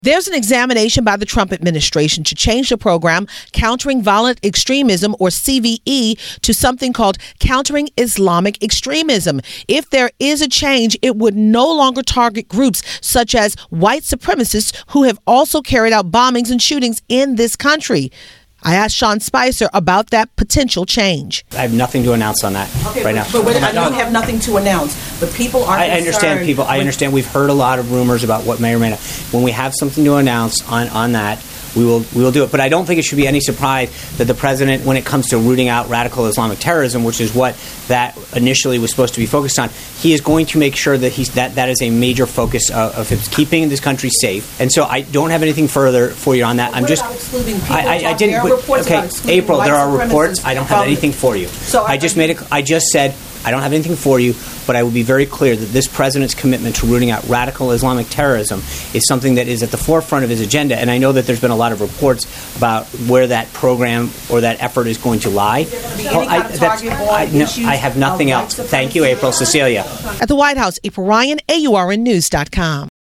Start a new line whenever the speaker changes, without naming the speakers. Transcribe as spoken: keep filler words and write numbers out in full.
There's an examination by the Trump administration to change the program Countering Violent Extremism, or C V E, to something called Countering Islamic Extremism. If there is a change, it would no longer target groups such as white supremacists who have also carried out bombings and shootings in this country. I asked Sean Spicer about that potential change.
I have nothing to announce on that
okay,
right
but,
now.
But wait, I know you have nothing to announce, but people are
I, I understand people. I understand we've heard a lot of rumors about what may or may not. When we have something to announce on, on that, we will we will do it. But I don't think it should be any surprise that the president, when it comes to rooting out radical Islamic terrorism, which is what that initially was supposed to be focused on, he is going to make sure that he's that, that is a major focus of, of his keeping this country safe. And so I don't have anything further for you on that.
Well,
I'm just
excluding people.
I, I, I didn't.
There are reports
okay,
about excluding
April. There are reports. I don't have
from,
anything for you.
So
I just made a. I just said. I don't have anything for you, but I will be very clear that this president's commitment to rooting out radical Islamic terrorism is something that is at the forefront of his agenda. And I know that there's been a lot of reports about where that program or that effort is going to lie.
Well, I, that's, I,
no, I have nothing else. Thank you, April. Cecilia.
At the White House, April Ryan, A U R N news dot com.